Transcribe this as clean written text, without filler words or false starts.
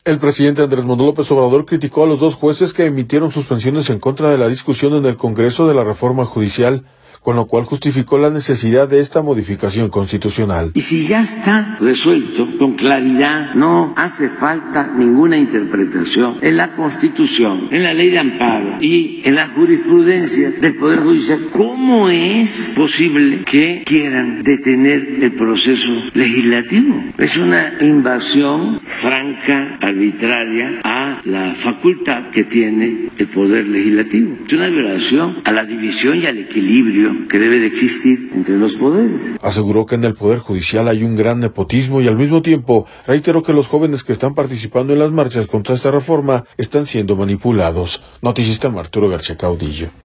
El presidente Andrés Manuel López Obrador criticó a los dos jueces que emitieron suspensiones en contra de la discusión en el Congreso de la reforma judicial, con lo cual justificó la necesidad de esta modificación constitucional. Y si ya está resuelto con claridad, no hace falta ninguna interpretación en la Constitución, en la Ley de Amparo y en la jurisprudencia del Poder Judicial, ¿cómo es posible que quieran detener el proceso legislativo? Es una invasión franca, arbitraria a la facultad que tiene el Poder Legislativo. Es una violación a la división y al equilibrio que debe de existir entre los poderes. Aseguró que en el Poder Judicial hay un gran nepotismo y al mismo tiempo reiteró que los jóvenes que están participando en las marchas contra esta reforma están siendo manipulados. Noticias Arturo García Caudillo.